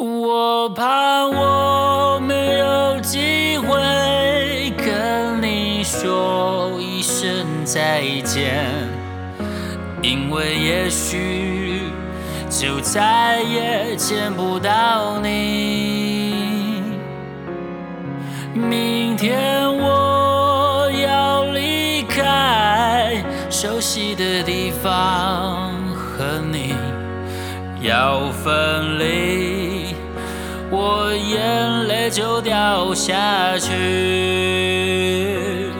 我怕我没有机会跟你说一声再见，因为也许就再也见不到你。明天我要离开熟悉的地方，和你要分离，我眼泪就掉下去。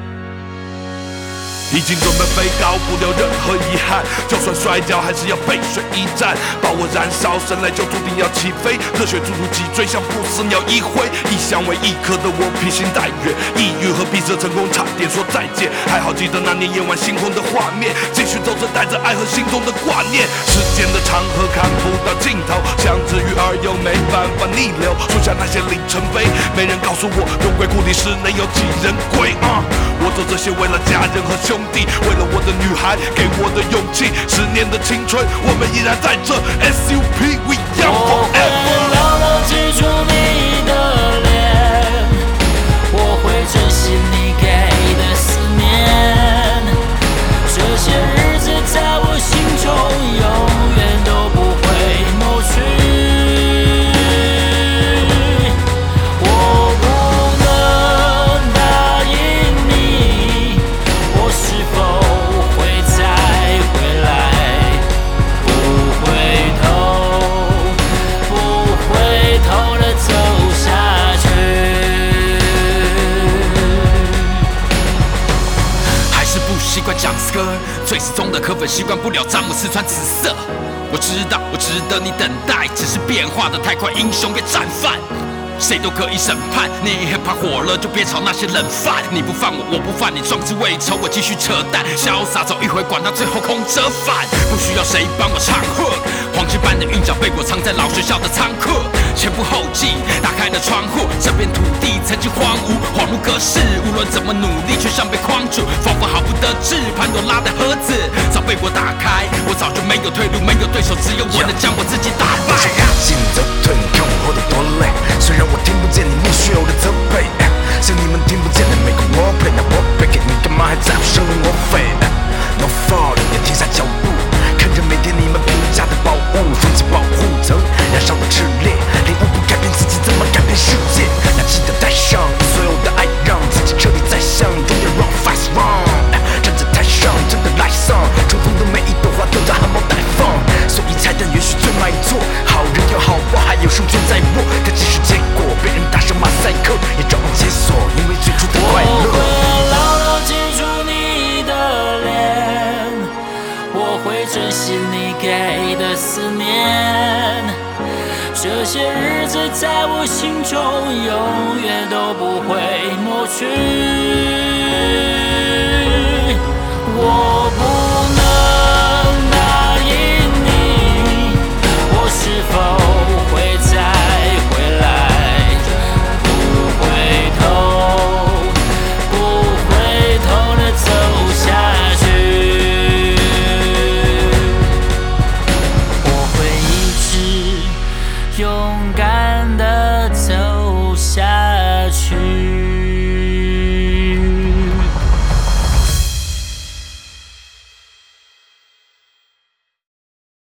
已经准备飞高，不留任何遗憾。就算摔跤，还是要背水一战，把我燃烧，生来就注定要起飞。热血突如脊椎，像不死鸟一挥。一响为一颗的我披星戴月，抑郁和闭塞成功，差点说再见。还好记得那年夜晚星空的画面，继续走着，带着爱和心中的挂念。时间的长河看不到尽头，像只鱼儿又没办法逆流。数下那些里程碑，没人告诉我，荣归故里时能有几人归。我做这些为了家人和兄弟，为了我的女孩给我的勇气。10年的青春，我们依然在这。SUP we young forever。 我会牢牢记住你的脸，我会珍惜你给的思念。这些日子在我心中永远都不会抹去。 习惯讲 skr， 最始终的柯粉习惯不了詹姆斯穿紫色。我知道，我值得你等待，只是变化的太快，英雄给战犯。谁都可以审判，你 hiphop 火了就别炒那些冷饭。你不犯我，我不犯你，壮志未酬，我继续扯淡，潇洒走一回，管到最后空折返。不需要谁帮我唱 hook， 黄金般的韵脚被我藏在老学校的仓库。前仆后继，打开了窗户，这片土地曾经荒芜，恍如隔世。无论怎么努力，却像被框住，仿佛好不得志。潘多拉的盒子早被我打开，我早就没有退路，没有对手，只有我能将我自己打败。 进则退，你看我活得多累。虽然我听不见你莫须有的责备，像你们听不见的每个我配，那我配给你干嘛还在乎生龙活飞 ？No falling， 也停下脚步，看着每天你们评价的宝物，升起保护层，燃烧的炽烈，领悟不改变自己，怎么改变世界？那记得带上所有的爱，让自己彻底再向，终点 run fast run， 站在台上真的来上，重逢的每一朵花都在含苞待放，所以彩蛋也许最卖座，好人有好报，还有胜券在握，但只是结果，被人打上马赛克，也照样解锁，因为最初的快乐。 我会牢牢记住你的脸，我会珍惜你给的思念。这些日子在我心中永远都不会抹去。我不